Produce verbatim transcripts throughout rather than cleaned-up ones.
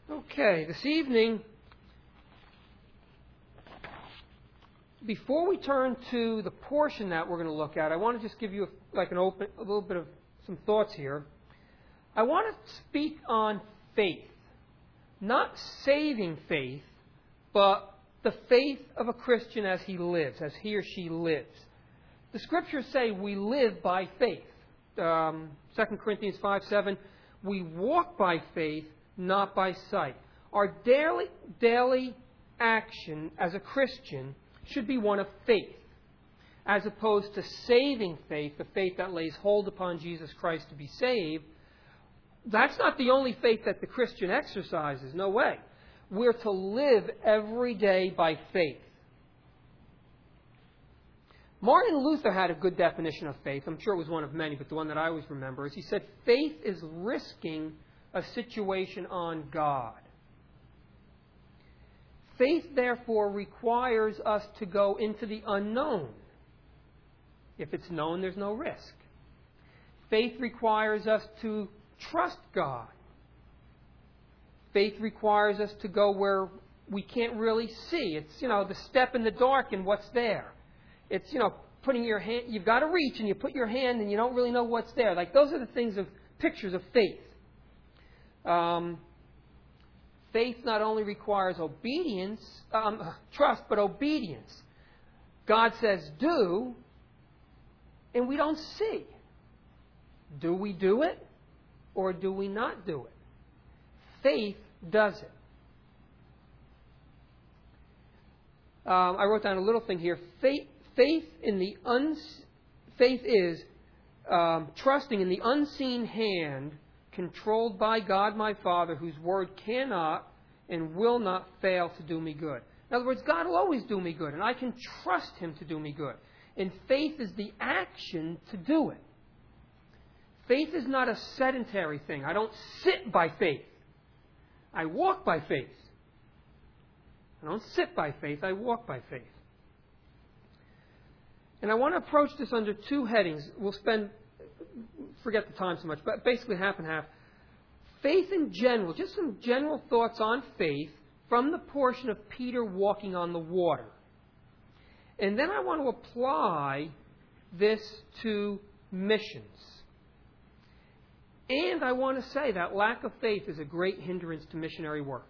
Okay, this evening, before we turn to the portion that we're going to look at, I want to just give you a, like an open, a little bit of some thoughts here. I want to speak on faith, not saving faith, but the faith of a Christian as he lives, as he or she lives. The Scriptures say we live by faith. Um, Second Corinthians five seven, we walk by faith, not by sight. Our daily, daily action as a Christian should be one of faith, as opposed to saving faith, the faith that lays hold upon Jesus Christ to be saved. That's not the only faith that the Christian exercises. No way. We're to live every day by faith. Martin Luther had a good definition of faith. I'm sure it was one of many, but the one that I always remember is he said, faith is risking a situation on God. Faith, therefore, requires us to go into the unknown. If it's known, there's no risk. Faith requires us to trust God. Faith requires us to go where we can't really see. It's, you know, the step in the dark and what's there. It's, you know, putting your hand, you've got to reach and you put your hand and you don't really know what's there. Like, those are the things of, pictures of faith. Um, faith not only requires obedience, um, trust, but obedience. God says do, and we don't see. Do we do it, or do we not do it? Faith does it. Um, I wrote down a little thing here. Faith, faith in the uns, faith is um, trusting in the unseen hand controlled by God my Father, whose word cannot and will not fail to do me good. In other words, God will always do me good, and I can trust Him to do me good. And faith is the action to do it. Faith is not a sedentary thing. I don't sit by faith. I walk by faith. I don't sit by faith, I walk by faith. And I want to approach this under two headings. We'll spend, forget the time so much, but basically half and half. Faith in general, just some general thoughts on faith from the portion of Peter walking on the water. And then I want to apply this to missions. And I want to say that lack of faith is a great hindrance to missionary work.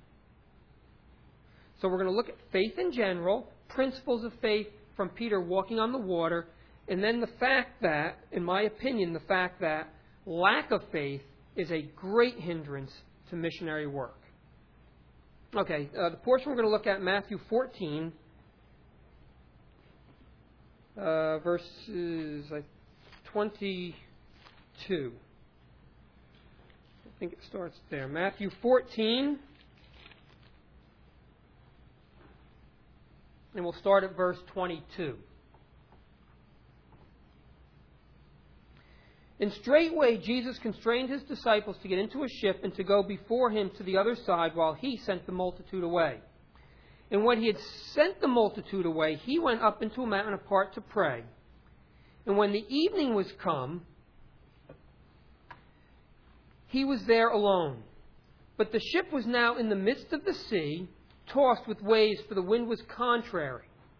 So we're going to look at faith in general, principles of faith from Peter walking on the water, and then the fact that, in my opinion, the fact that lack of faith is a great hindrance to missionary work. Okay, uh, the portion we're going to look at, Matthew fourteen, uh, verses uh, twenty-two. I think it starts there. Matthew fourteen. And we'll start at verse twenty-two. And straightway Jesus constrained His disciples to get into a ship and to go before Him to the other side while He sent the multitude away. And when He had sent the multitude away, He went up into a mountain apart to pray. And when the evening was come, He was there alone. But the ship was now in the midst of the sea, tossed with waves, for the wind was contrary.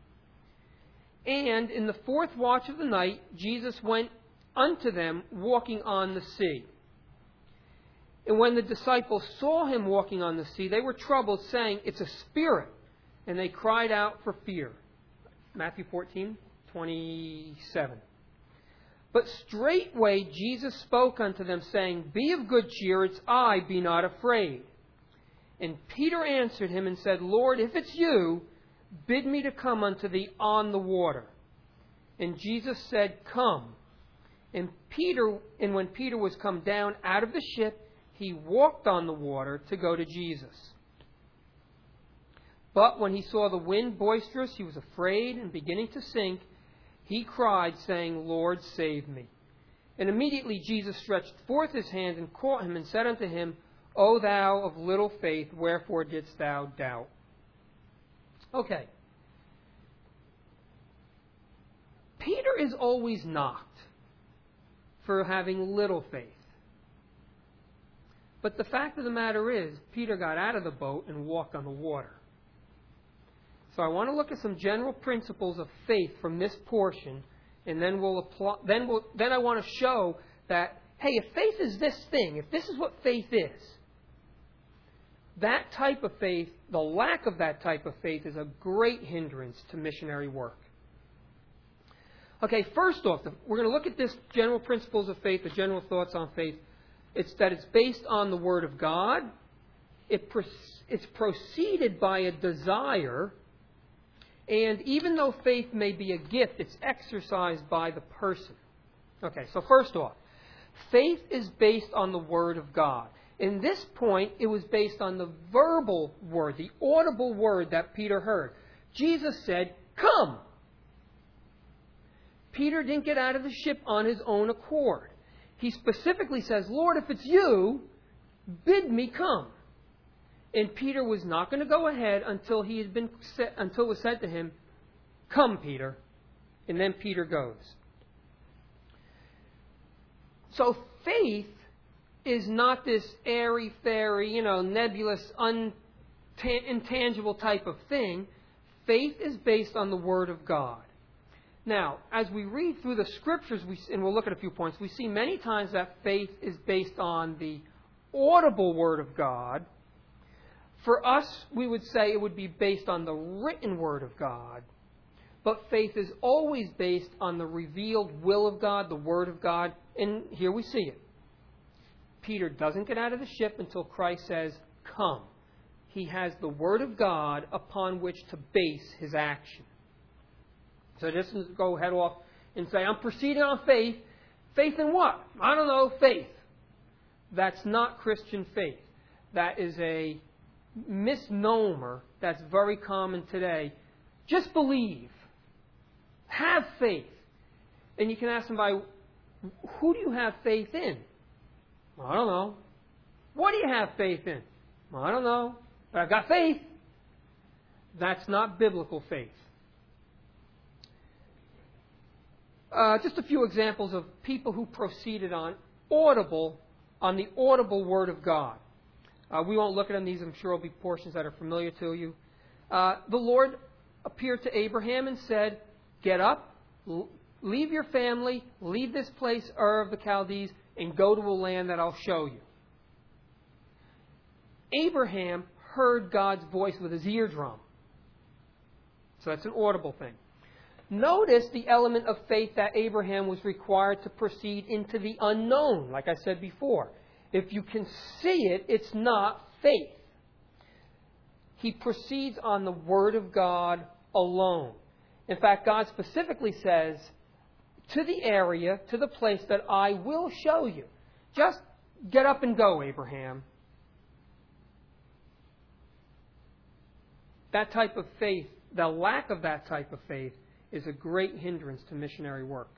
And in the fourth watch of the night, Jesus went unto them, walking on the sea. And when the disciples saw Him walking on the sea, they were troubled, saying, It's a spirit. And they cried out for fear. Matthew fourteen, twenty-seven. But straightway Jesus spoke unto them, saying, Be of good cheer, it's I, be not afraid. And Peter answered Him and said, Lord, if it's You, bid me to come unto Thee on the water. And Jesus said, Come. And Peter, and when Peter was come down out of the ship, he walked on the water to go to Jesus. But when he saw the wind boisterous, he was afraid, and beginning to sink, he cried, saying, Lord, save me. And immediately Jesus stretched forth His hand and caught him and said unto him, O thou of little faith, wherefore didst thou doubt? Okay. Peter is always knocked for having little faith. But the fact of the matter is, Peter got out of the boat and walked on the water. So I want to look at some general principles of faith from this portion, and then we'll apply. Then we'll. Then I want to show that, hey, if faith is this thing, if this is what faith is, that type of faith, the lack of that type of faith, is a great hindrance to missionary work. Okay, first off, we're going to look at this general principles of faith, the general thoughts on faith. It's that it's based on the Word of God. It pro- it's preceded by a desire. And even though faith may be a gift, it's exercised by the person. Okay, so first off, faith is based on the Word of God. In this point, it was based on the verbal word, the audible word that Peter heard. Jesus said, "Come." Peter didn't get out of the ship on his own accord. He specifically says, "Lord, if it's you, bid me come." And Peter was not going to go ahead until he had been set, until it was said to him, "Come, Peter." And then Peter goes. So faith is not this airy-fairy, you know, nebulous, un- intangible type of thing. Faith is based on the Word of God. Now, as we read through the Scriptures, we, and we'll look at a few points, we see many times that faith is based on the audible Word of God. For us, we would say it would be based on the written Word of God. But faith is always based on the revealed will of God, the Word of God. And here we see it. Peter doesn't get out of the ship until Christ says, "Come." He has the Word of God upon which to base his action. So just go head off and say, "I'm proceeding on faith." Faith in what? I don't know, faith. That's not Christian faith. That is a misnomer that's very common today. Just believe. Have faith. And you can ask somebody, who do you have faith in? I don't know. What do you have faith in? I don't know. But I've got faith. That's not biblical faith. Uh, just a few examples of people who proceeded on audible, on the audible Word of God. Uh, we won't look at them. These, I'm sure, will be portions that are familiar to you. Uh, the Lord appeared to Abraham and said, "Get up, l- leave your family, leave this place, Ur of the Chaldees, and go to a land that I'll show you." Abraham heard God's voice with his eardrum. So that's an audible thing. Notice the element of faith that Abraham was required to proceed into the unknown, like I said before. If you can see it, it's not faith. He proceeds on the Word of God alone. In fact, God specifically says, "To the area, to the place that I will show you. Just get up and go, Abraham." That type of faith, the lack of that type of faith, is a great hindrance to missionary work.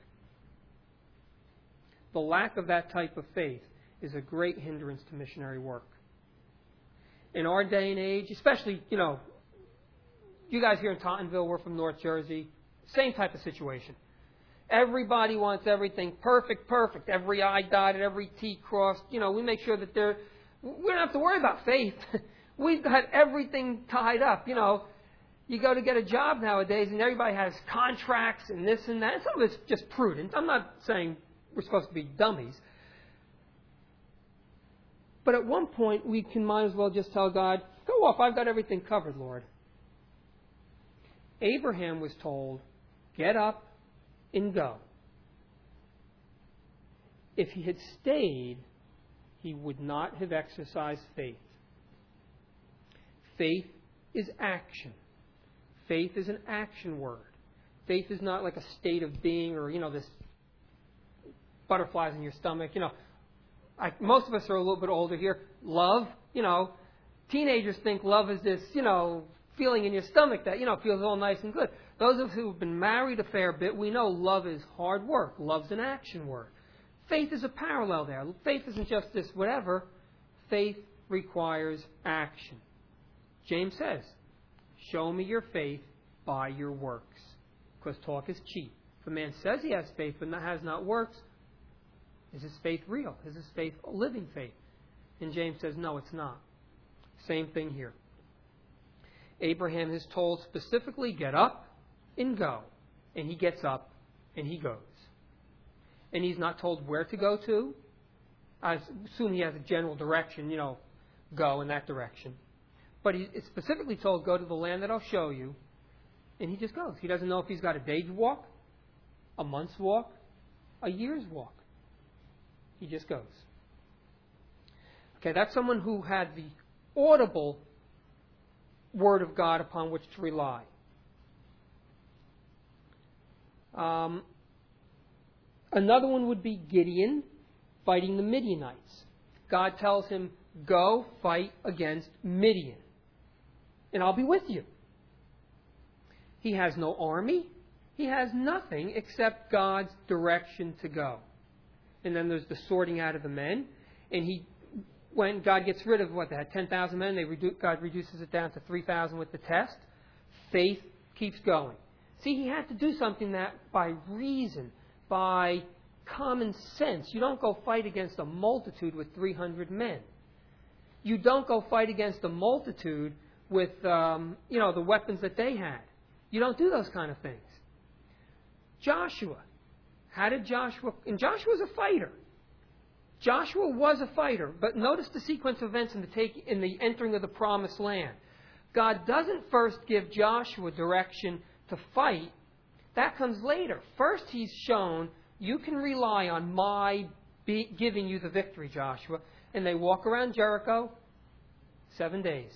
The lack of that type of faith is a great hindrance to missionary work. In our day and age, especially, you know, you guys here in Tottenville, we're from North Jersey, same type of situation. Everybody wants everything perfect, perfect. Every I dotted, every T crossed. You know, we make sure that they're, we don't have to worry about faith. We've got everything tied up. You know, you go to get a job nowadays and everybody has contracts and this and that. And some of it's just prudent. I'm not saying we're supposed to be dummies. But at one point, we can might as well just tell God, "Go off, I've got everything covered, Lord." Abraham was told, "Get up and go." If he had stayed, he would not have exercised faith. Faith is action. Faith is an action word. Faith is not like a state of being or, you know, this butterflies in your stomach. You know, I, most of us are a little bit older here. Love, you know, teenagers think love is this, you know, feeling in your stomach that, you know, feels all nice and good. Those of us who have been married a fair bit, we know love is hard work. Love's an action word. Faith is a parallel there. Faith isn't just this whatever. Faith requires action. James says, "Show me your faith by your works, because talk is cheap. If a man says he has faith but has not works, is his faith real? Is his faith a living faith?" And James says, no, it's not. Same thing here. Abraham is told specifically, get up and go. And he gets up and he goes. And he's not told where to go to. I assume he has a general direction, you know, go in that direction. But he is specifically told, go to the land that I'll show you. And he just goes. He doesn't know if he's got a day's walk, a month's walk, a year's walk. He just goes. Okay, that's someone who had the audible Word of God upon which to rely. Um, another one would be Gideon fighting the Midianites. God tells him, go fight against Midian, and I'll be with you. He has no army. He has nothing except God's direction to go. And then there's the sorting out of the men. And he, when God gets rid of what they had, ten thousand men, they redu- God reduces it down to three thousand with the test. Faith keeps going. See, he had to do something that by reason, by common sense. You don't go fight against a multitude with three hundred men. You don't go fight against a multitude with, um, you know, the weapons that they had. You don't do those kind of things. Joshua. How did Joshua... And Joshua's a fighter. Joshua was a fighter. But notice the sequence of events in the, take, in the entering of the promised land. God doesn't first give Joshua direction to fight. That comes later. First he's shown, you can rely on my be, giving you the victory, Joshua. And they walk around Jericho seven days.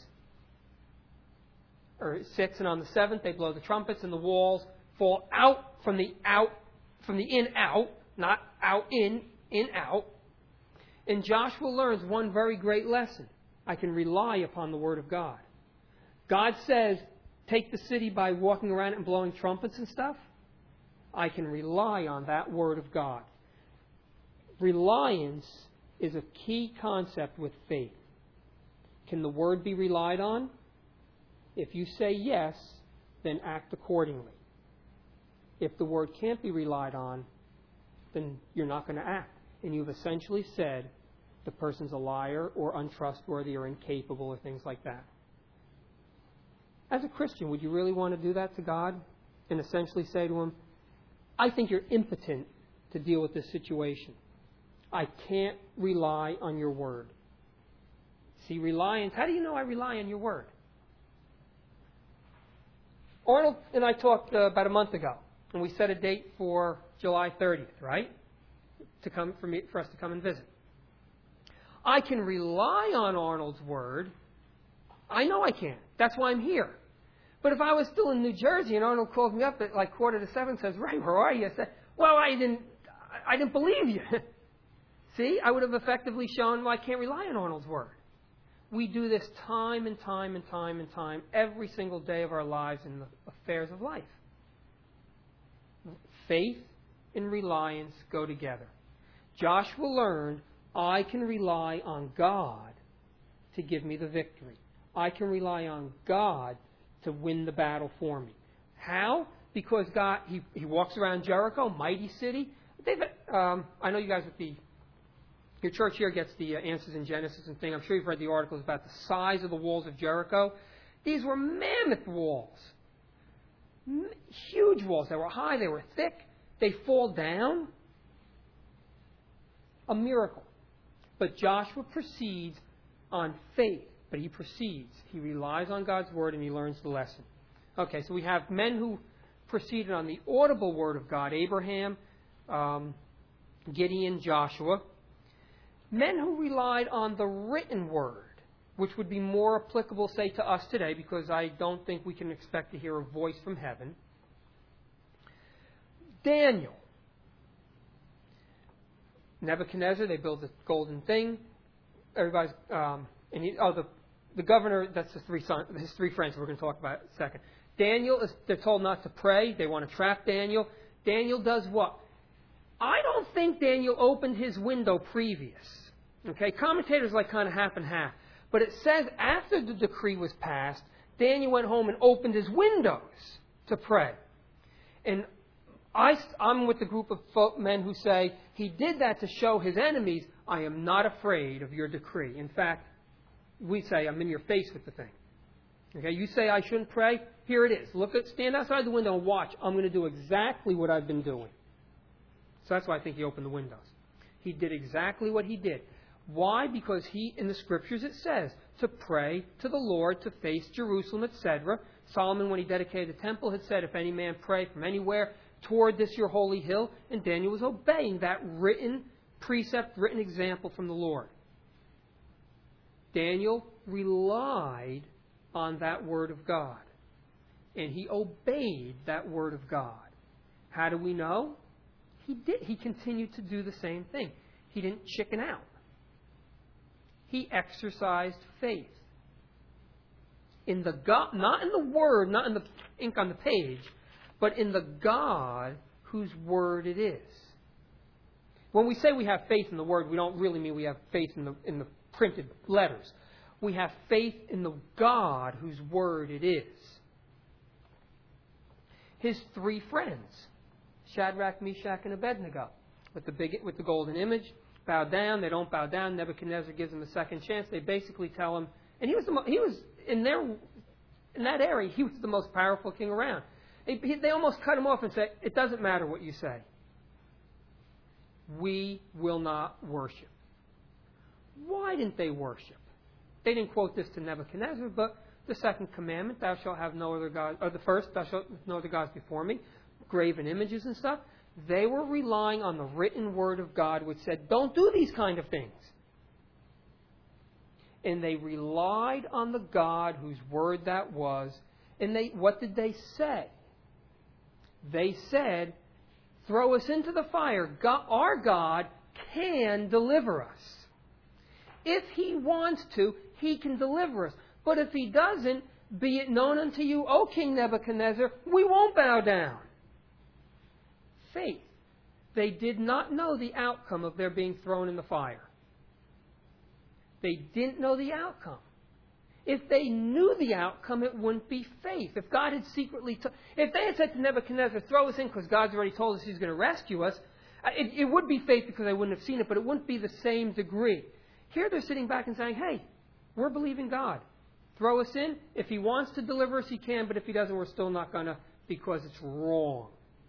Or six, and on the seventh they blow the trumpets and the walls fall out from the out, from the in out, not out in, in out. And Joshua learns one very great lesson. I can rely upon the Word of God. God says, take the city by walking around and blowing trumpets and stuff. I can rely on that Word of God. Reliance is a key concept with faith. Can the Word be relied on? If you say yes, then act accordingly. If the Word can't be relied on, then you're not going to act. And you've essentially said the person's a liar or untrustworthy or incapable or things like that. As a Christian, would you really want to do that to God and essentially say to Him, I think you're impotent to deal with this situation. I can't rely on your Word. See, reliance, how do you know I rely on your Word? Arnold and I talked uh, about a month ago, and we set a date for July thirtieth, right? To come for me, for us to come and visit. I can rely on Arnold's Word. I know I can. That's why I'm here. But if I was still in New Jersey and Arnold called me up at like quarter to seven and says, Ray, where are you? I said, well, I didn't, I didn't believe you. See, I would have effectively shown, well, I can't rely on Arnold's Word. We do this time and time and time and time, every single day of our lives in the affairs of life. Faith and reliance go together. Joshua learned, I can rely on God to give me the victory. I can rely on God to win the battle for me. How? Because God, he, he walks around Jericho, mighty city. They've, um, I know you guys with the Your church here gets the uh, answers in Genesis and thing. I'm sure you've read the articles about the size of the walls of Jericho. These were mammoth walls. M- huge walls. They were high. They were thick. They fall down. A miracle. But Joshua proceeds on faith. But he proceeds. He relies on God's Word and he learns the lesson. Okay, so we have men who proceeded on the audible Word of God. Abraham, um, Gideon, Joshua. Men who relied on the written Word, which would be more applicable, say, to us today, because I don't think we can expect to hear a voice from heaven. Daniel. Nebuchadnezzar, they build the golden thing. Everybody's, um, and he, oh, the, the governor, that's his three, son, his three friends we're going to talk about in a second. Daniel, is, they're told not to pray. They want to trap Daniel. Daniel does what? I don't think Daniel opened his window previous. Okay, commentators like kind of half and half. But it says after the decree was passed, Daniel went home and opened his windows to pray. And I, I'm with the group of folk, men who say, he did that to show his enemies, I am not afraid of your decree. In fact, we say, I'm in your face with the thing. Okay, you say I shouldn't pray? Here it is. Look at, stand outside the window and watch. I'm going to do exactly what I've been doing. So that's why I think he opened the windows. He did exactly what he did. Why? Because he, in the Scriptures it says, to pray to the Lord, to face Jerusalem, et cetera. Solomon, when he dedicated the temple, had said, if any man pray from anywhere toward this your holy hill, and Daniel was obeying that written precept, written example from the Lord. Daniel relied on that word of God, and he obeyed that word of God. How do we know? He did. He continued to do the same thing. He didn't chicken out. He exercised faith in the God, not in the word, not in the ink on the page, but in the God whose word it is. When we say we have faith in the word, we don't really mean we have faith in the in the printed letters. We have faith in the God whose word it is. His three friends, Shadrach, Meshach, and Abednego, with the big with the golden image, bow down. They don't bow down. Nebuchadnezzar gives them a second chance. They basically tell him, and he was the mo- he was in their in that area. He was the most powerful king around. They, they almost cut him off and said, "It doesn't matter what you say. We will not worship." Why didn't they worship? They didn't quote this to Nebuchadnezzar, but the second commandment, thou shalt have no other gods, or the first, thou shalt have no other gods before me, graven images and stuff. They were relying on the written word of God, which said, don't do these kind of things. And they relied on the God whose word that was. And they, what did they say? They said, throw us into the fire. God, our God can deliver us. If He wants to, He can deliver us. But if He doesn't, be it known unto you, O King Nebuchadnezzar, we won't bow down. Faith. They did not know the outcome of their being thrown in the fire. They didn't know the outcome. If they knew the outcome, it wouldn't be faith. If God had secretly, to- if they had said to Nebuchadnezzar, throw us in because God's already told us He's going to rescue us, it, it would be faith because they wouldn't have seen it, but it wouldn't be the same degree. Here they're sitting back and saying, hey, we're believing God. Throw us in. If He wants to deliver us, He can, but if He doesn't, we're still not going to because it's wrong.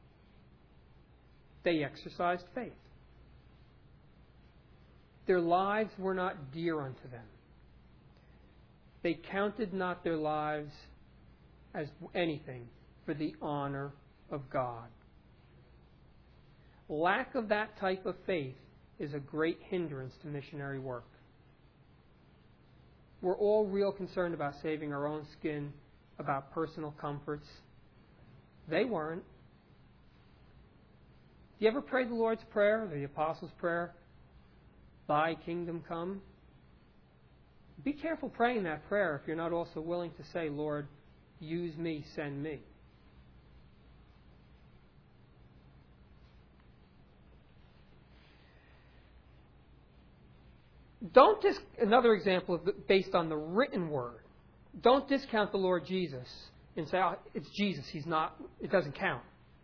They exercised faith. Their lives were not dear unto them. They counted not their lives as anything for the honor of God. Lack of that type of faith is a great hindrance to missionary work. We're all real concerned about saving our own skin, about personal comforts. They weren't. Do you ever pray the Lord's Prayer, the Apostles' Prayer? Thy kingdom come. Be careful praying that prayer if you're not also willing to say, Lord, use me, send me. Don't dis- another example of the, based on the written word. Don't discount the Lord Jesus and say, oh, it's Jesus. He's not. It doesn't count.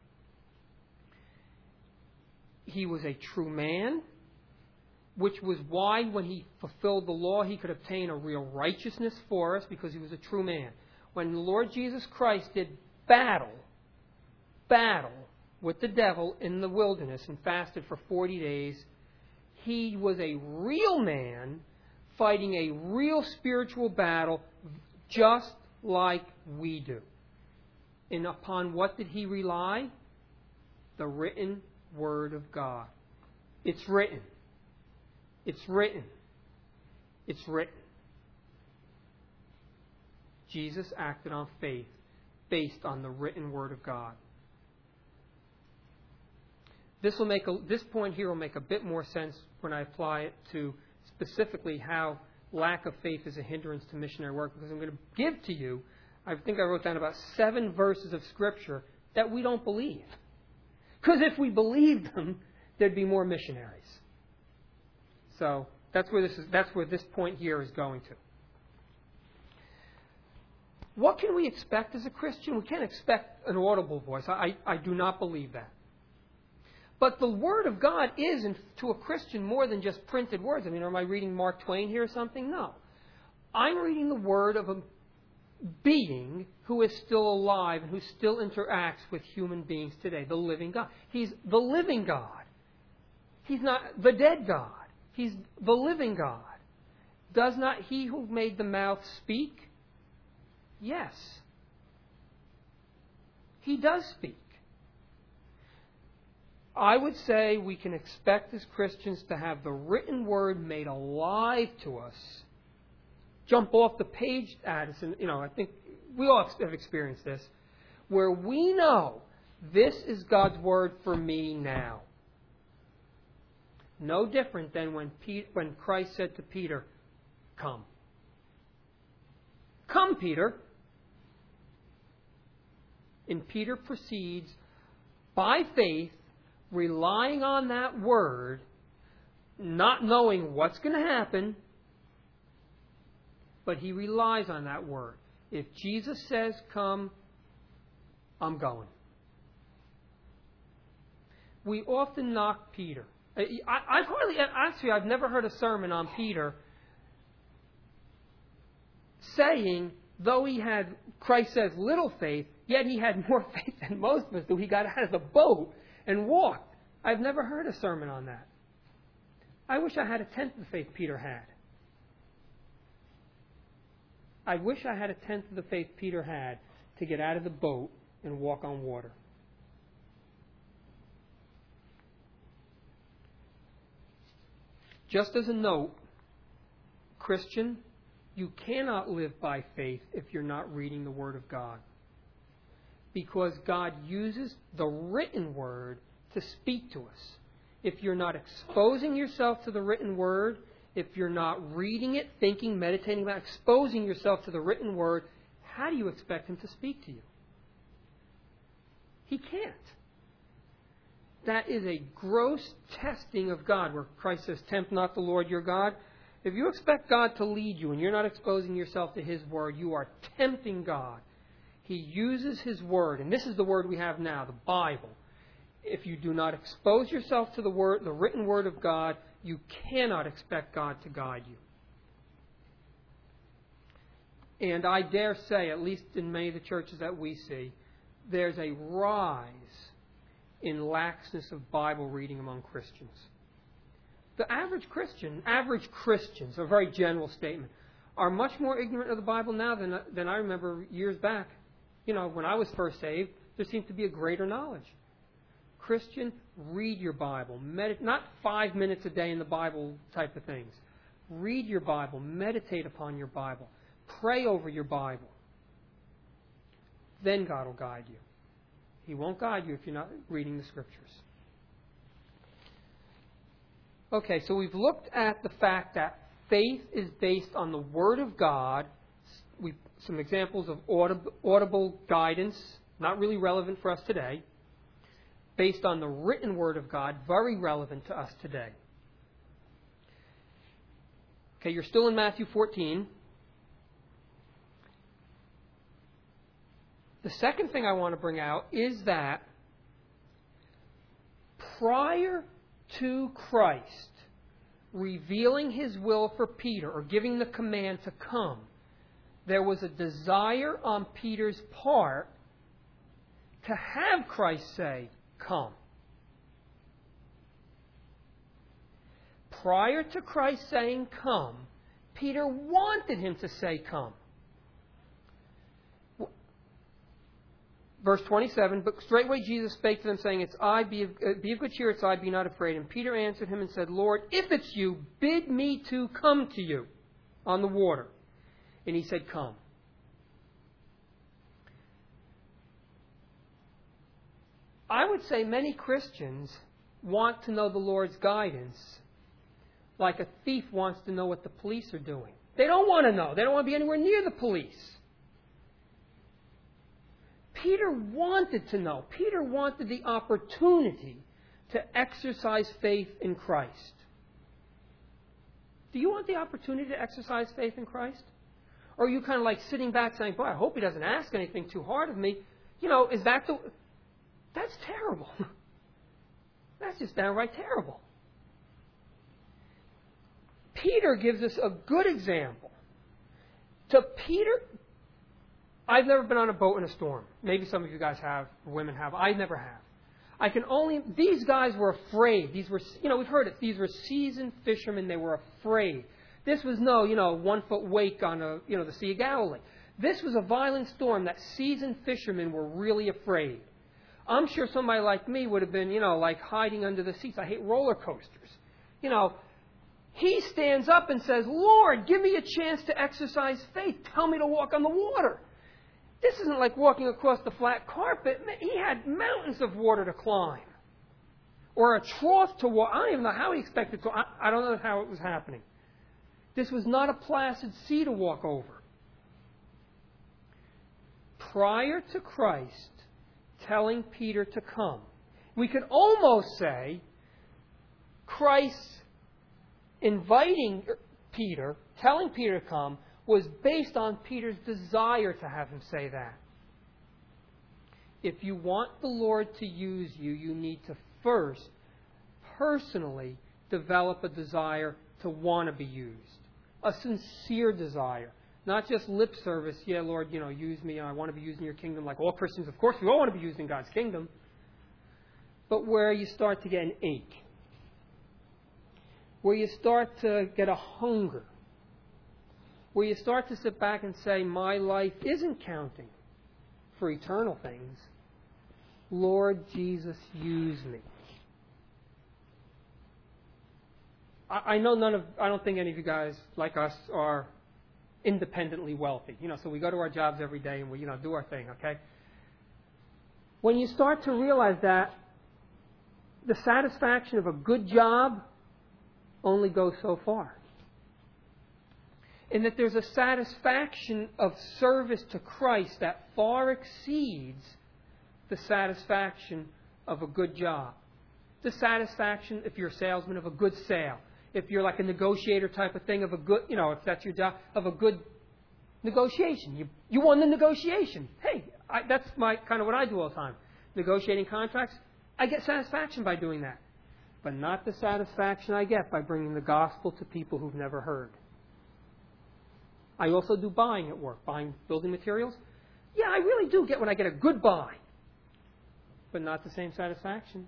He was a true man, which was why when He fulfilled the law, He could obtain a real righteousness for us because He was a true man. When the Lord Jesus Christ did battle, battle with the devil in the wilderness and fasted for forty days, He was a real man fighting a real spiritual battle just like we do. And upon what did He rely? The written Word of God. It's written. It's written. It's written. Jesus acted on faith based on the written Word of God. This will make a, this point here will make a bit more sense when I apply it to specifically how lack of faith is a hindrance to missionary work, because I'm going to give to you, I think I wrote down about seven verses of Scripture that we don't believe. Because if we believed them, there'd be more missionaries. So that's where this is. That's where this point here is going to. What can we expect as a Christian? We can't expect an audible voice. I, I do not believe that. But the Word of God is, to a Christian, more than just printed words. I mean, am I reading Mark Twain here or something? No. I'm reading the Word of a being who is still alive and who still interacts with human beings today, the living God. He's the living God. He's not the dead God. He's the living God. Does not He who made the mouth speak? Yes. He does speak. I would say we can expect as Christians to have the written Word made alive to us, jump off the page at us, and you know, I think we all have experienced this, where we know this is God's Word for me now. No different than when Pete, when Christ said to Peter, "Come. Come, Peter." And Peter proceeds by faith, relying on that word, not knowing what's going to happen, but he relies on that word. If Jesus says, "Come," I'm going. We often knock Peter. I, I've hardly, actually, I've never heard a sermon on Peter saying, though he had, Christ says, little faith, yet he had more faith than most of us do. He got out of the boat and walked. I've never heard a sermon on that. I wish I had a tenth of the faith Peter had. I wish I had a tenth of the faith Peter had to get out of the boat and walk on water. Just as a note, Christian, you cannot live by faith if you're not reading the Word of God. Because God uses the written Word to speak to us. If you're not exposing yourself to the written Word, if you're not reading it, thinking, meditating about, exposing yourself to the written Word, how do you expect Him to speak to you? He can't. That is a gross testing of God, where Christ says, "Tempt not the Lord your God." If you expect God to lead you and you're not exposing yourself to His Word, you are tempting God. He uses His Word, and this is the Word we have now, the Bible. If you do not expose yourself to the word, the written Word of God, you cannot expect God to guide you. And I dare say, at least in many of the churches that we see, there's a rise in laxness of Bible reading among Christians. The average Christian, average Christians, a very general statement, are much more ignorant of the Bible now than, than I remember years back. You know, when I was first saved, there seemed to be a greater knowledge. Christian, read your Bible. Medit- not five minutes a day in the Bible type of things. Read your Bible. Meditate upon your Bible. Pray over your Bible. Then God will guide you. He won't guide you if you're not reading the Scriptures. Okay, so we've looked at the fact that faith is based on the Word of God. We some examples of audible, audible guidance, not really relevant for us today. Based on the written Word of God, very relevant to us today. Okay, you're still in Matthew fourteen. The second thing I want to bring out is that prior to Christ revealing His will for Peter, or giving the command to come, there was a desire on Peter's part to have Christ say, "Come." Prior to Christ saying, "Come," Peter wanted Him to say, "Come." Verse twenty-seven, "But straightway Jesus spake to them, saying, It's I, be of, uh, be of good cheer, it's I, be not afraid. And Peter answered Him and said, Lord, if it's you, bid me to come to you on the water. And He said, Come." I would say many Christians want to know the Lord's guidance like a thief wants to know what the police are doing. They don't want to know. They don't want to be anywhere near the police. Peter wanted to know. Peter wanted the opportunity to exercise faith in Christ. Do you want the opportunity to exercise faith in Christ? Or are you kind of like sitting back saying, "Boy, I hope He doesn't ask anything too hard of me"? You know, is that the... That's terrible. That's just downright terrible. Peter gives us a good example. To Peter, I've never been on a boat in a storm. Maybe some of you guys have, women have. I never have. I can only, these guys were afraid. These were, you know, we've heard it. These were seasoned fishermen. They were afraid. This was no, you know, one foot wake on a, you know, the Sea of Galilee. This was a violent storm that seasoned fishermen were really afraid. I'm sure somebody like me would have been, you know, like hiding under the seats. I hate roller coasters. You know, he stands up and says, Lord, give me a chance to exercise faith. Tell me to walk on the water. This isn't like walking across the flat carpet. He had mountains of water to climb. Or a trough to walk. I don't even know how he expected to. I, I don't know how it was happening. This was not a placid sea to walk over. Prior to Christ telling Peter to come, we could almost say Christ inviting Peter, telling Peter to come, was based on Peter's desire to have him say that. If you want the Lord to use you, you need to first personally develop a desire to want to be used. A sincere desire. Not just lip service, yeah, Lord, you know, use me, I want to be used in your kingdom. Like all Christians, of course, we all want to be used in God's kingdom. But where you start to get an ache. Where you start to get a hunger. Where you start to sit back and say, my life isn't counting for eternal things. Lord Jesus, use me. I, I know none of, I don't think any of you guys like us are independently wealthy. You know, so we go to our jobs every day and we, you know, do our thing, okay? When you start to realize that the satisfaction of a good job only goes so far. And that there's a satisfaction of service to Christ that far exceeds the satisfaction of a good job. The satisfaction, if you're a salesman, of a good sale. If you're like a negotiator type of thing, of a good, you know, if that's your job, of a good negotiation. You you won the negotiation. Hey, I, that's my kind of what I do all the time. Negotiating contracts, I get satisfaction by doing that. But not the satisfaction I get by bringing the gospel to people who've never heard. I also do buying at work, buying building materials. Yeah, I really do get when I get a good buy. But not the same satisfaction.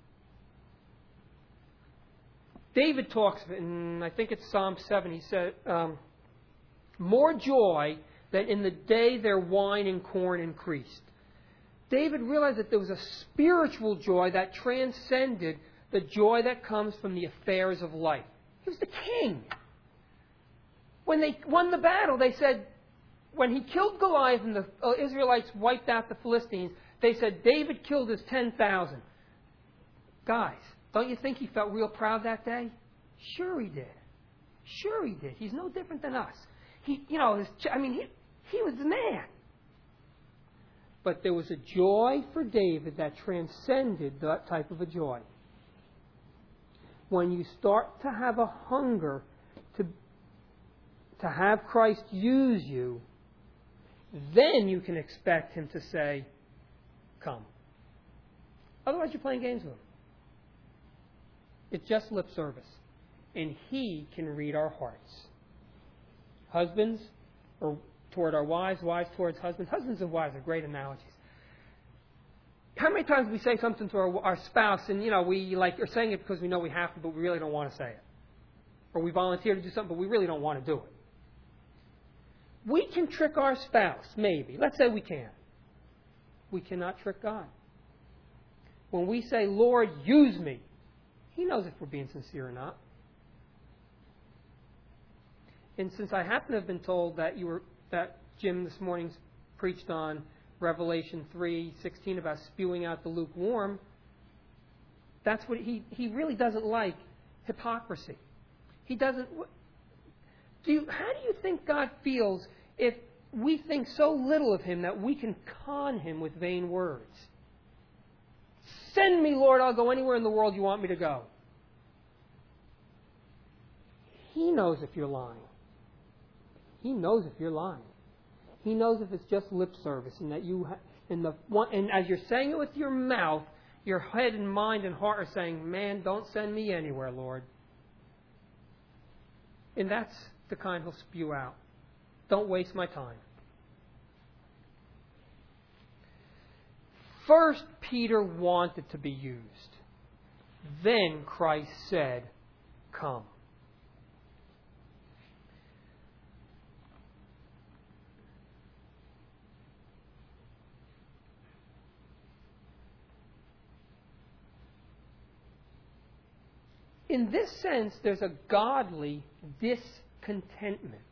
David talks, and I think it's Psalm seven, he said, um, more joy than in the day their wine and corn increased. David realized that there was a spiritual joy that transcended the joy that comes from the affairs of life. He was the king. When they won the battle, they said, when he killed Goliath and the Israelites wiped out the Philistines, they said, David killed his ten thousand. Guys, don't you think he felt real proud that day? Sure he did. Sure he did. He's no different than us. He, you know, his, I mean, he, he was the man. But there was a joy for David that transcended that type of a joy. When you start to have a hunger to, to have Christ use you, then you can expect him to say, come. Otherwise, you're playing games with him. It's just lip service. And he can read our hearts. Husbands are toward our wives, wives towards husbands. Husbands and wives are great analogies. How many times we say something to our, our spouse and, you know, we like are saying it because we know we have to, but we really don't want to say it. Or we volunteer to do something, but we really don't want to do it. We can trick our spouse, maybe. Let's say we can. We cannot trick God. When we say, Lord, use me, he knows if we're being sincere or not. And since I happen to have been told that you were that Jim this morning's preached on Revelation three sixteen about spewing out the lukewarm, that's what he, he really doesn't like hypocrisy. He doesn't. Do you, how do you think God feels if we think so little of him that we can con him with vain words? Send me, Lord, I'll go anywhere in the world you want me to go. He knows if you're lying. He knows if you're lying. He knows if it's just lip service and that you, ha- and the one, and as you're saying it with your mouth, your head and mind and heart are saying, man, don't send me anywhere, Lord. And that's the kind He'll spew out. Don't waste my time. First, Peter wanted to be used. Then Christ said, come. In this sense, there's a godly discontentment.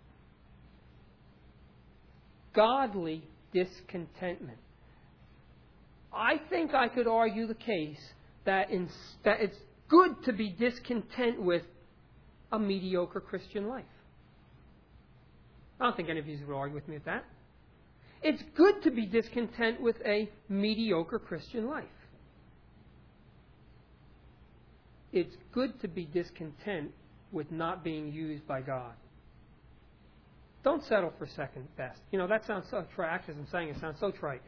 Godly discontentment. I think I could argue the case that, in, that it's good to be discontent with a mediocre Christian life. I don't think any of you would argue with me with that. It's good to be discontent with a mediocre Christian life. It's good to be discontent with not being used by God. Don't settle for second best. You know, that sounds so trite. Actually, as I'm saying, it sounds so trite.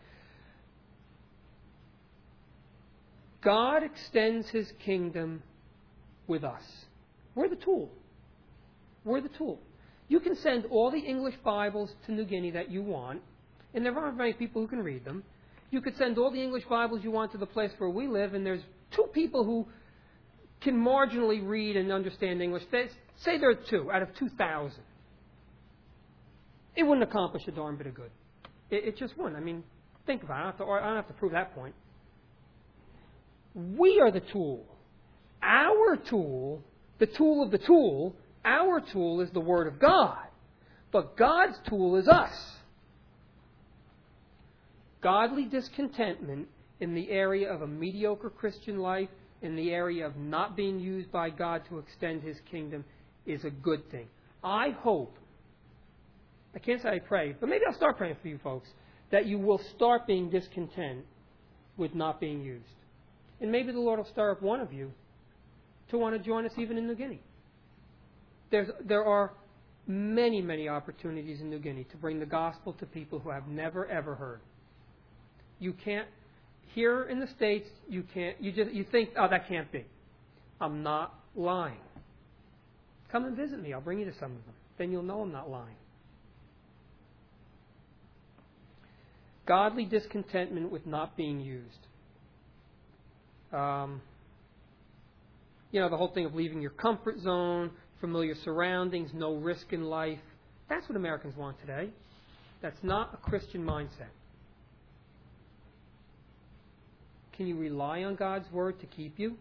God extends His kingdom with us. We're the tool. We're the tool. You can send all the English Bibles to New Guinea that you want, and there aren't very many people who can read them. You could send all the English Bibles you want to the place where we live, and there's two people who can marginally read and understand English. Say there are two out of two thousand. It wouldn't accomplish a darn bit of good. It, it just wouldn't. I mean, think about it. I don't, have to, I don't have to prove that point. We are the tool. Our tool, the tool of the tool, our tool is the Word of God. But God's tool is us. Godly discontentment in the area of a mediocre Christian life, in the area of not being used by God to extend His kingdom, is a good thing. I hope, I can't say I pray, but maybe I'll start praying for you folks, that you will start being discontent with not being used. And maybe the Lord will stir up one of you to want to join us even in New Guinea. There's, there are many, many opportunities in New Guinea to bring the gospel to people who have never, ever heard. You can't, here in the States, you can't, you just, you think, oh, that can't be. I'm not lying. Come and visit me. I'll bring you to some of them. Then you'll know I'm not lying. Godly discontentment with not being used. Um, you know, the whole thing of leaving your comfort zone, familiar surroundings, no risk in life. That's what Americans want today. That's not a Christian mindset. Can you rely on God's Word to keep you?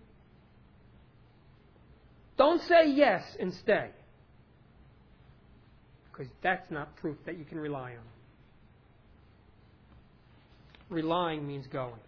Don't say yes and stay. Because that's not proof that you can rely on. Relying means going.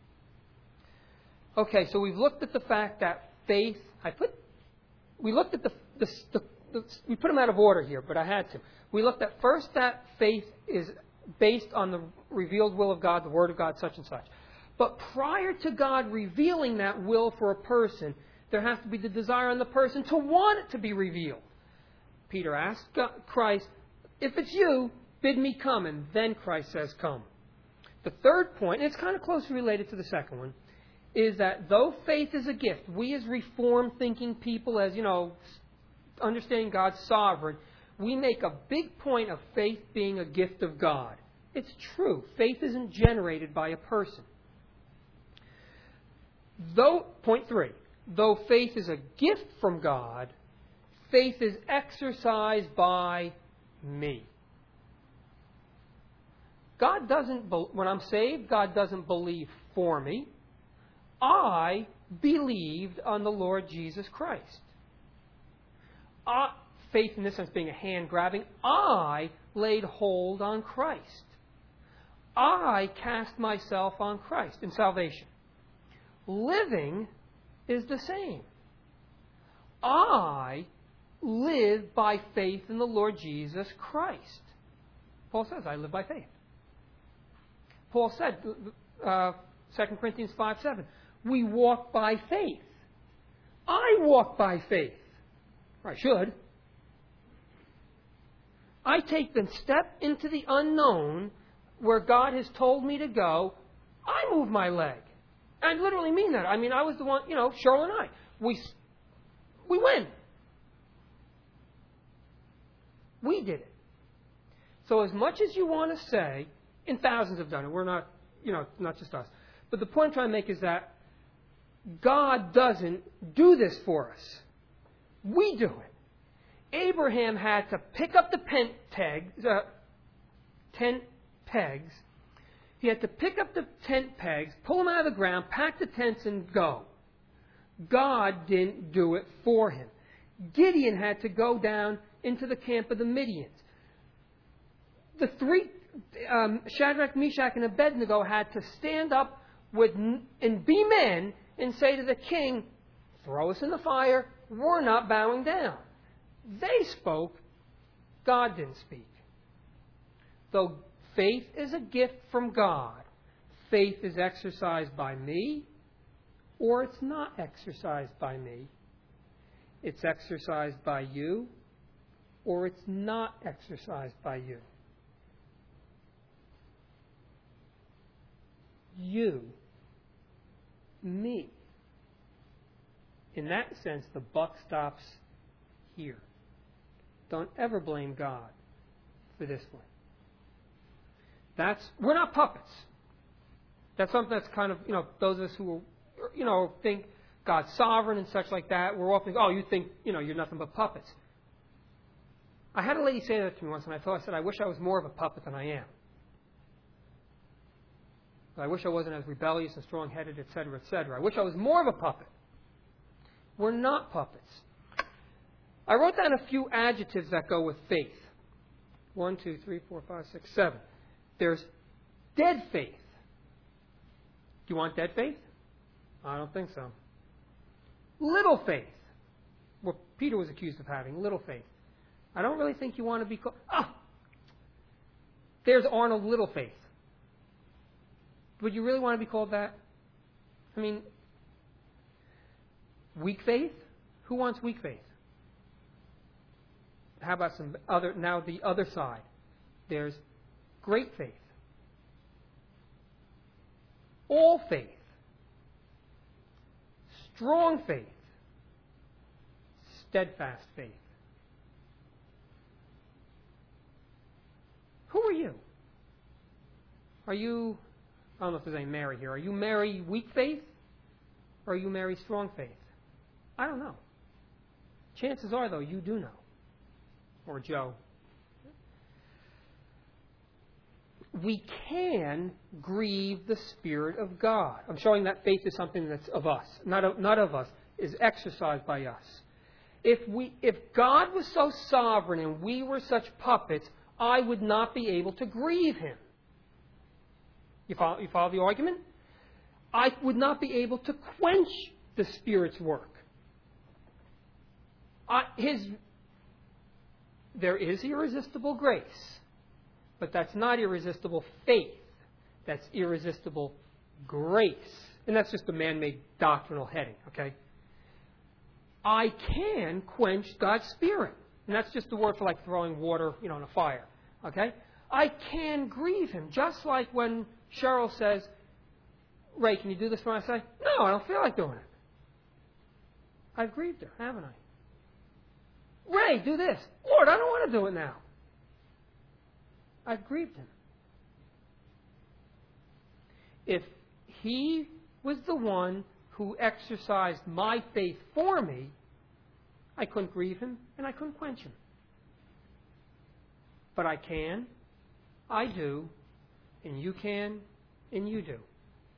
Okay, so we've looked at the fact that faith, I put, we looked at the, the, the, the, we put them out of order here, but I had to. We looked at first that faith is based on the revealed will of God, the Word of God, such and such. But prior to God revealing that will for a person, there has to be the desire on the person to want it to be revealed. Peter asked God, Christ, if it's you, bid me come. And then Christ says, come. The third point, and it's kind of closely related to the second one, is that though faith is a gift, we as Reformed thinking people, as, you know, understanding God's sovereign, we make a big point of faith being a gift of God. It's true. Faith isn't generated by a person. Though, point three, though faith is a gift from God, faith is exercised by me. God doesn't, when I'm saved, God doesn't believe for me. I believed on the Lord Jesus Christ. Uh, faith in this sense being a hand grabbing. I laid hold on Christ. I cast myself on Christ in salvation. Living is the same. I live by faith in the Lord Jesus Christ. Paul says, I live by faith. Paul said, uh, Second Corinthians five seven, we walk by faith. I walk by faith. Or I should. I take the step into the unknown where God has told me to go. I move my leg. I literally mean that. I mean, I was the one, you know, Cheryl and I. We, we win. We did it. So as much as you want to say, and thousands have done it, we're not, you know, not just us. But the point I'm trying to make is that God doesn't do this for us. We do it. Abraham had to pick up the tent pegs, uh, tent pegs. He had to pick up the tent pegs, pull them out of the ground, pack the tents, and go. God didn't do it for him. Gideon had to go down into the camp of the Midians. The three, um, Shadrach, Meshach, and Abednego had to stand up with and be men and say to the king, throw us in the fire, we're not bowing down. They spoke, God didn't speak. Though faith is a gift from God, faith is exercised by me, or it's not exercised by me. It's exercised by you, or it's not exercised by you. You, me. In that sense, the buck stops here. Don't ever blame God for this one. That's we're not puppets. That's something that's kind of, you know, those of us who, you know, think God's sovereign and such like that, we're often, oh, you think, you know, you're nothing but puppets. I had a lady say that to me once, and I thought, I said, I wish I was more of a puppet than I am. I wish I wasn't as rebellious and strong-headed, et cetera, et cetera. I wish I was more of a puppet. We're not puppets. I wrote down a few adjectives that go with faith. One, two, three, four, five, six, seven. There's dead faith. Do you want dead faith? I don't think so. Little faith. What Peter was accused of having, little faith. I don't really think you want to be called... Ah! There's Arnold Little Faith. Would you really want to be called that? I mean, weak faith? Who wants weak faith? How about some other, now the other side? There's great faith. All faith. Strong faith. Steadfast faith. Who are you? Are you... I don't know if there's any Mary here. Are you Mary weak faith? Or are you Mary strong faith? I don't know. Chances are, though, you do know. Or Joe. We can grieve the Spirit of God. I'm showing that faith is something that's of us. Not of, not of us. Is exercised by us. If we, if God was so sovereign and we were such puppets, I would not be able to grieve Him. You follow, you follow the argument? I would not be able to quench the Spirit's work. I, his, there is irresistible grace, but that's not irresistible faith. That's irresistible grace. And that's just a man-made doctrinal heading, okay? I can quench God's Spirit. And that's just the word for like throwing water, you know, in a fire, okay? I can grieve Him, just like when Cheryl says, Ray, can you do this when I say, no, I don't feel like doing it. I've grieved her, haven't I? Ray, do this. Lord, I don't want to do it now. I've grieved Him. If He was the one who exercised my faith for me, I couldn't grieve Him and I couldn't quench Him. But I can, I do, and you can, and you do.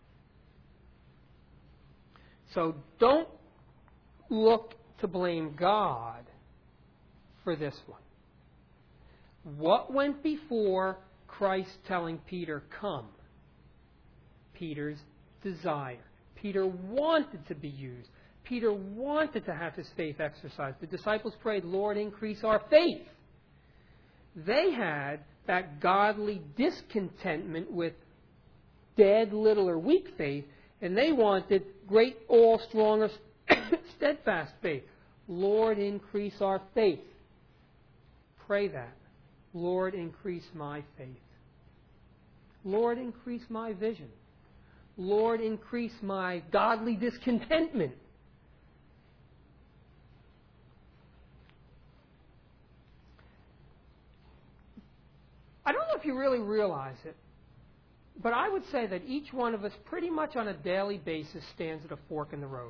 So don't look to blame God for this one. What went before Christ telling Peter, come? Peter's desire. Peter wanted to be used. Peter wanted to have his faith exercised. The disciples prayed, Lord, increase our faith. They had that godly discontentment with dead, little, or weak faith, and they wanted great, all, stronger, steadfast faith. Lord, increase our faith. Pray that. Lord, increase my faith. Lord, increase my vision. Lord, increase my godly discontentment. I don't know if you really realize it, but I would say that each one of us pretty much on a daily basis stands at a fork in the road.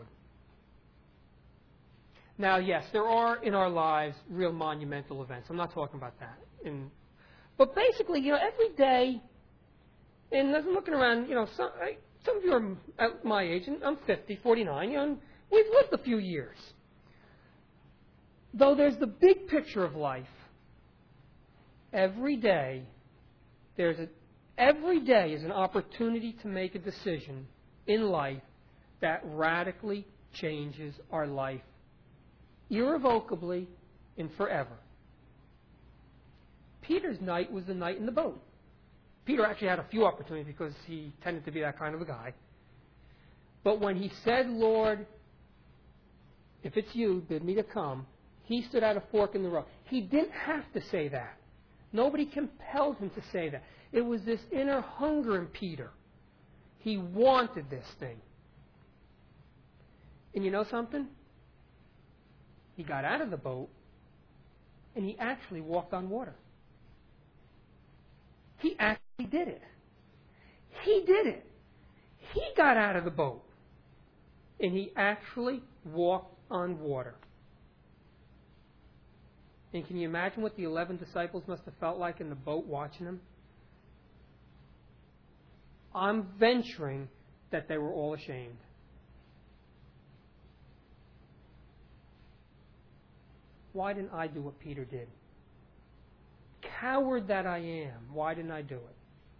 Now, yes, there are in our lives real monumental events. I'm not talking about that. In, but basically, you know, every day, and as I'm looking around, you know, some, I, some of you are at my age, and I'm fifty, forty-nine, you know, and we've lived a few years. Though there's the big picture of life, every day, there's a, every day is an opportunity to make a decision in life that radically changes our life irrevocably and forever. Peter's night was the night in the boat. Peter actually had a few opportunities because he tended to be that kind of a guy. But when he said, Lord, if it's you, bid me to come, he stood at a fork in the road. He didn't have to say that. Nobody compelled him to say that. It was this inner hunger in Peter. He wanted this thing. And you know something? He got out of the boat, and he actually walked on water. He actually did it. He did it. He got out of the boat, and he actually walked on water. And can you imagine what the eleven disciples must have felt like in the boat watching him? I'm venturing that they were all ashamed. Why didn't I do what Peter did? Coward that I am, why didn't I do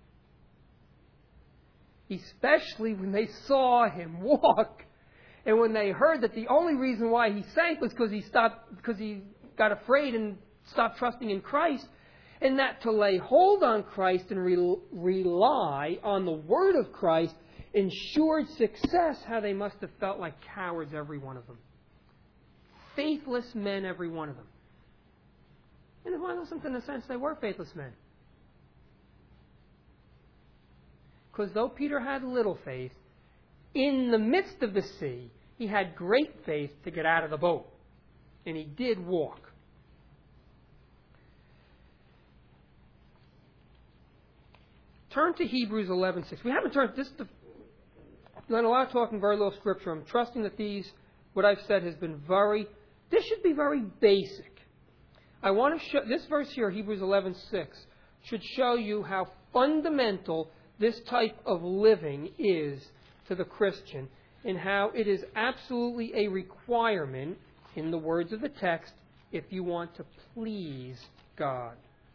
it? Especially when they saw him walk, and when they heard that the only reason why he sank was because he stopped, because he got afraid and stopped trusting in Christ, and that to lay hold on Christ and re- rely on the Word of Christ ensured success. How they must have felt like cowards, every one of them. Faithless men, every one of them. And if I know something, in a sense, they were faithless men. Because though Peter had little faith, in the midst of the sea, he had great faith to get out of the boat. And he did walk. Turn to Hebrews eleven six. We haven't turned this. To, done a lot of talking, very little scripture. I'm trusting that these, what I've said, has been very. This should be very basic. I want to show this verse here, Hebrews eleven six, should show you how fundamental this type of living is to the Christian, and how it is absolutely a requirement, in the words of the text, if you want to please God.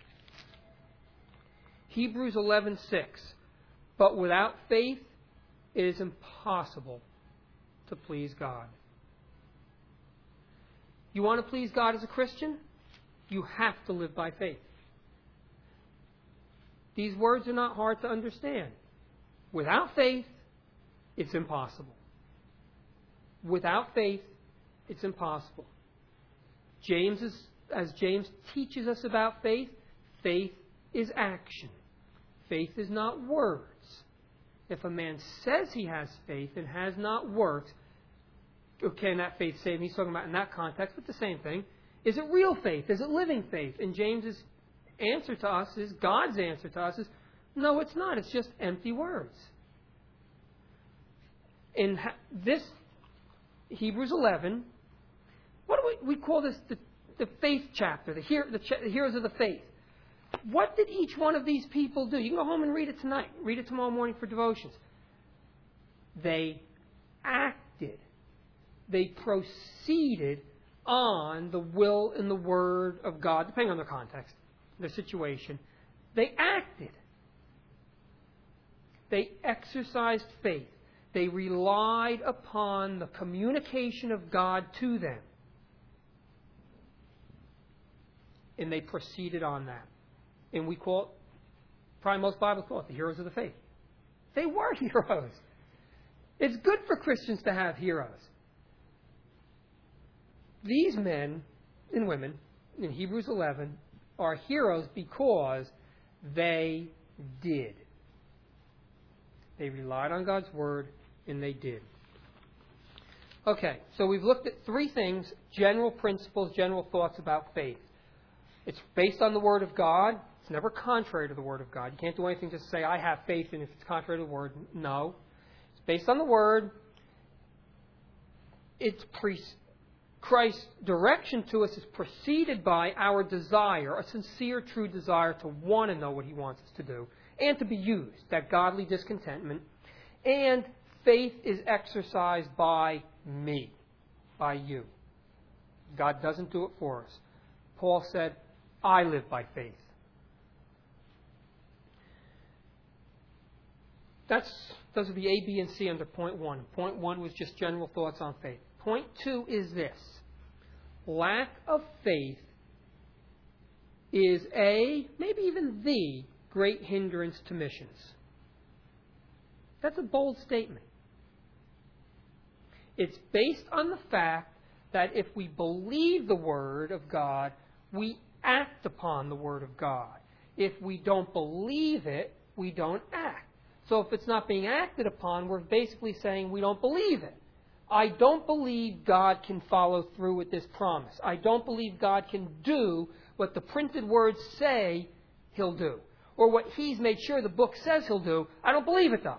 Hebrews eleven six. But without faith, it is impossible to please God. You want to please God as a Christian? You have to live by faith. These words are not hard to understand. Without faith, it's impossible. Without faith, it's impossible. James is, as James teaches us about faith, faith is action. Faith is not words. If a man says he has faith and has not works, okay, in that faith save him. He's talking about in that context, but the same thing. Is it real faith? Is it living faith? And James's answer to us is, God's answer to us is, no, it's not. It's just empty words. In this Hebrews eleven, what do we, we call this the, the faith chapter, the, hero, the, the heroes of the faith. What did each one of these people do? You can go home and read it tonight. Read it tomorrow morning for devotions. They acted. They proceeded on the will and the word of God, depending on their context, their situation. They acted. They exercised faith. They relied upon the communication of God to them. And they proceeded on that. And we call it, probably most Bibles call it, the heroes of the faith. They were heroes. It's good for Christians to have heroes. These men and women in Hebrews eleven are heroes because they did. They relied on God's Word, and they did. Okay, so we've looked at three things, general principles, general thoughts about faith. It's based on the Word of God. It's never contrary to the Word of God. You can't do anything to say, I have faith, and if it's contrary to the Word, no. It's based on the Word. It's pre- Christ's direction to us is preceded by our desire, a sincere, true desire to want to know what He wants us to do, and to be used, that godly discontentment. And faith is exercised by me, by you. God doesn't do it for us. Paul said, I live by faith. That's, those are the A, B, and C under point one. Point one was just general thoughts on faith. Point two is this. Lack of faith is a, maybe even the, great hindrance to missions. That's a bold statement. It's based on the fact that if we believe the Word of God, we act upon the Word of God. If we don't believe it, we don't act. So if it's not being acted upon, we're basically saying we don't believe it. I don't believe God can follow through with this promise. I don't believe God can do what the printed words say He'll do. Or what He's made sure the book says He'll do. I don't believe it, though.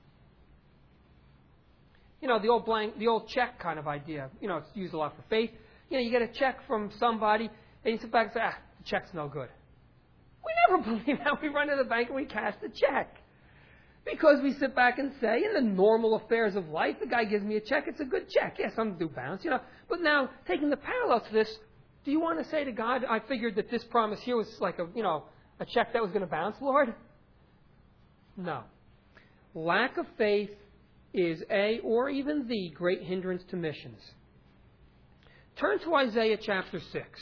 You know, the old blank, the old check kind of idea. You know, it's used a lot for faith. You know, you get a check from somebody, and you sit back and say, ah, the check's no good. We never believe that. We run to the bank and we cash the check. Because we sit back and say, in the normal affairs of life, the guy gives me a check, it's a good check. Yes, I'm due bounce, you know. But now, taking the parallel to this, do you want to say to God, I figured that this promise here was like a, you know, a check that was going to bounce, Lord? No. Lack of faith is a, or even the, great hindrance to missions. Turn to Isaiah chapter six.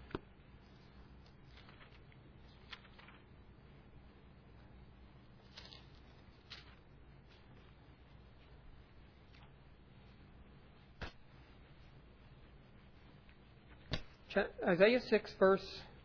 Isaiah six, verse...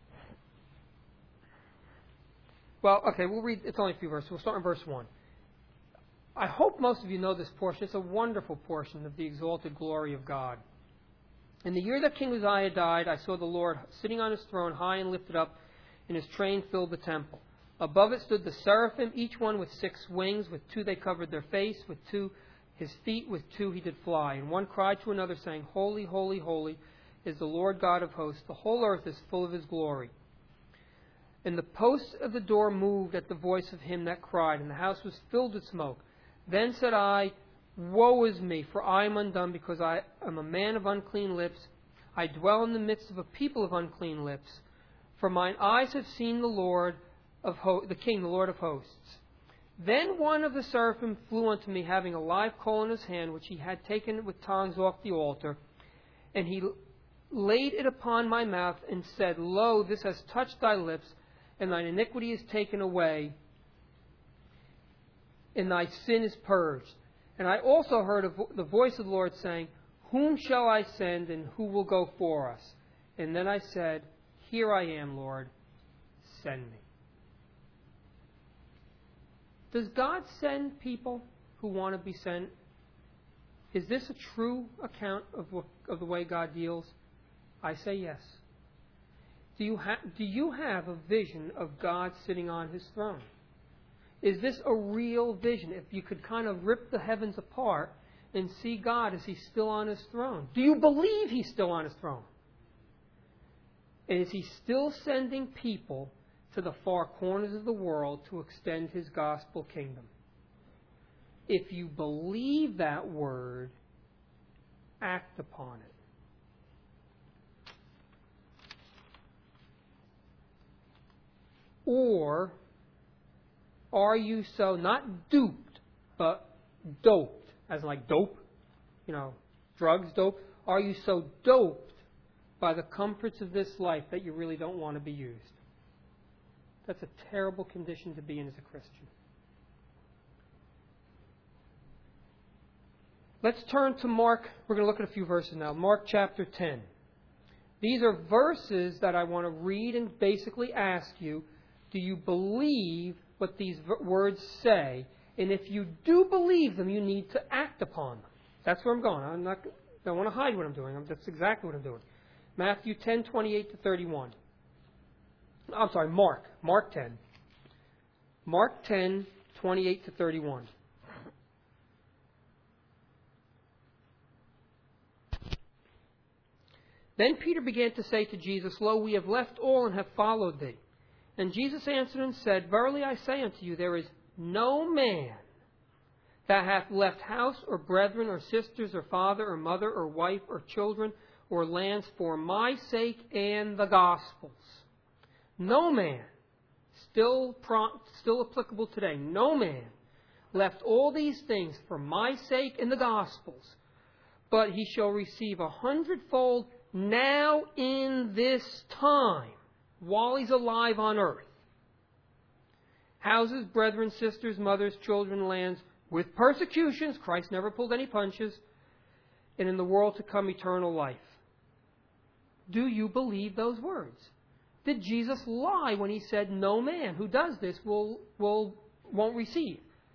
Well, okay, we'll read... It's only a few verses. We'll start in verse one. I hope most of you know this portion. It's a wonderful portion of the exalted glory of God. In the year that King Uzziah died, I saw the Lord sitting on His throne, high and lifted up, and His train filled the temple. Above it stood the seraphim, each one with six wings. With two they covered their face, with two His feet, with two He did fly. And one cried to another, saying, Holy, holy, holy is the Lord God of hosts. The whole earth is full of His glory. And the posts of the door moved at the voice of him that cried, and the house was filled with smoke. Then said I, Woe is me, for I am undone, because I am a man of unclean lips. I dwell in the midst of a people of unclean lips. For mine eyes have seen the Lord of ho- the King, the Lord of hosts. Then one of the seraphim flew unto me, having a live coal in his hand, which he had taken with tongs off the altar. And he laid it upon my mouth, and said, Lo, this has touched thy lips, and thine iniquity is taken away, and thy sin is purged. And I also heard a vo- the voice of the Lord saying, Whom shall I send, and who will go for us? And then I said, Here I am, Lord, send me. Does God send people who want to be sent? Is this a true account of, what, of the way God deals? I say yes. Do you, ha- do you have a vision of God sitting on His throne? Is this a real vision? If you could kind of rip the heavens apart and see God, is He still on His throne? Do you believe He's still on His throne? And is He still sending people to the far corners of the world to extend His gospel kingdom? If you believe that word, act upon it. Or are you so, not duped, but doped, as like dope, you know, drugs, dope? Are you so doped by the comforts of this life that you really don't want to be used? That's a terrible condition to be in as a Christian. Let's turn to Mark. We're going to look at a few verses now. Mark chapter ten. These are verses that I want to read and basically ask you, do you believe what these words say? And if you do believe them, you need to act upon them. That's where I'm going. I'm not, I don't want to hide what I'm doing. That's exactly what I'm doing. Matthew ten, twenty-eight to thirty-one. I'm sorry, Mark. Mark ten. Mark ten, twenty-eight to thirty-one. Then Peter began to say to Jesus, Lo, we have left all and have followed thee. And Jesus answered and said, Verily I say unto you, there is no man that hath left house or brethren or sisters or father or mother or wife or children or lands for my sake and the gospel's. No man, still pro- still applicable today, no man left all these things for my sake and the gospel's, but he shall receive a hundredfold now in this time, while he's alive on earth. Houses, brethren, sisters, mothers, children, lands, with persecutions, Christ never pulled any punches, and in the world to come eternal life. Do you believe those words? Did Jesus lie when he said, no man who does this will, will, won't receive?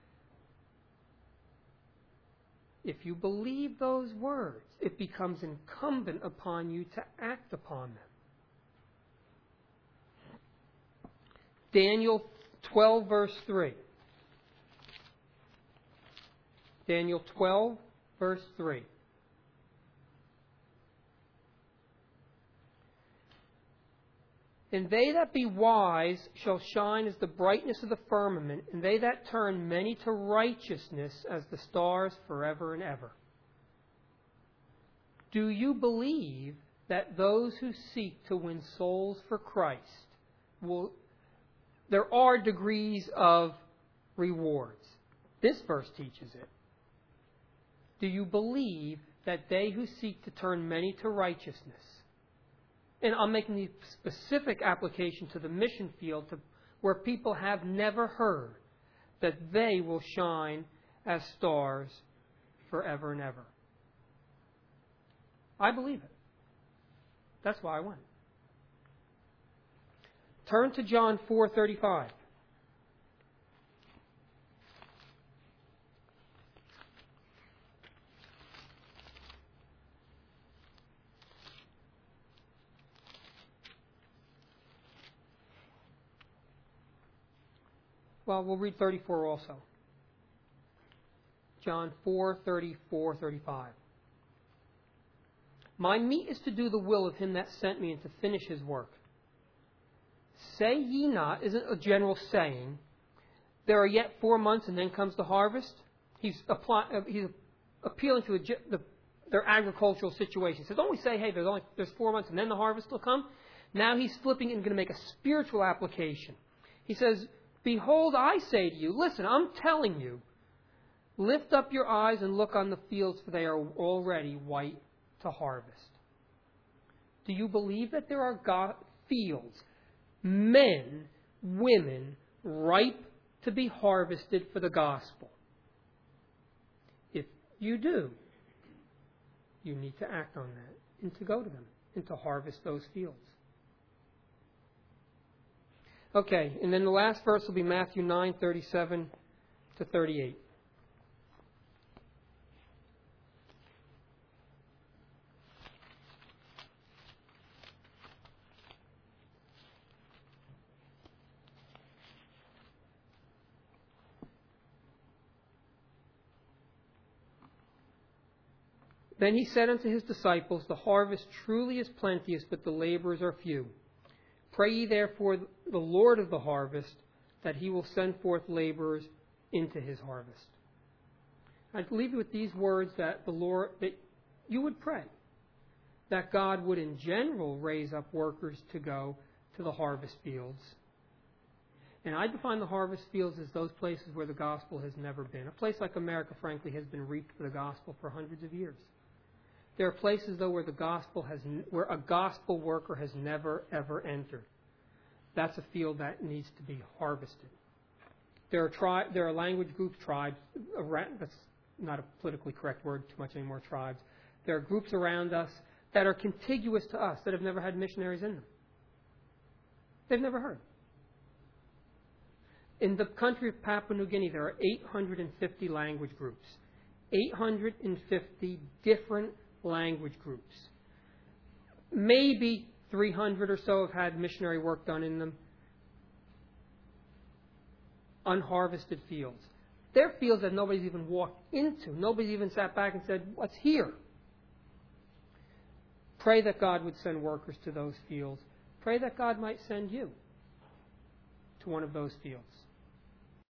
If you believe those words, it becomes incumbent upon you to act upon them. Daniel twelve, verse three. Daniel twelve, verse three. And they that be wise shall shine as the brightness of the firmament, and they that turn many to righteousness as the stars forever and ever. Do you believe that those who seek to win souls for Christ will... There are degrees of rewards. This verse teaches it. Do you believe that they who seek to turn many to righteousness, and I'm making the specific application to the mission field to where people have never heard, that they will shine as stars forever and ever? I believe it. That's why I went. Turn to John four thirty-five. Well, we'll read thirty-four also. John four thirty-four, thirty-five. My meat is to do the will of him that sent me and to finish his work. Say ye not, isn't a general saying, there are yet four months and then comes the harvest? He's, apply, he's appealing to a, the, their agricultural situation. He says, don't we say, hey, there's only there's four months and then the harvest will come? Now he's flipping it and going to make a spiritual application. He says, behold, I say to you, listen, I'm telling you, lift up your eyes and look on the fields, for they are already white to harvest. Do you believe that there are God fields, men, women, ripe to be harvested for the gospel? If you do, you need to act on that and to go to them and to harvest those fields. Okay, and then the last verse will be Matthew nine, thirty-seven to thirty-eight. Then he said unto his disciples, the harvest truly is plenteous, but the laborers are few. Pray ye therefore the Lord of the harvest, that he will send forth laborers into his harvest. I'd leave you with these words, that the Lord, that you would pray that God would in general raise up workers to go to the harvest fields. And I define the harvest fields as those places where the gospel has never been. A place like America, frankly, has been reaped for the gospel for hundreds of years. There are places, though, where the gospel has, where a gospel worker has never, ever entered. That's a field that needs to be harvested. There are tri- there are language groups, tribes, around, that's not a politically correct word, too much anymore, tribes. There are groups around us that are contiguous to us that have never had missionaries in them. They've never heard. In the country of Papua New Guinea, there are eight hundred fifty language groups. eight hundred fifty different language groups. Maybe three hundred or so have had missionary work done in them. Unharvested fields. They're fields that nobody's even walked into. Nobody's even sat back and said, what's here? Pray that God would send workers to those fields. Pray that God might send you to one of those fields.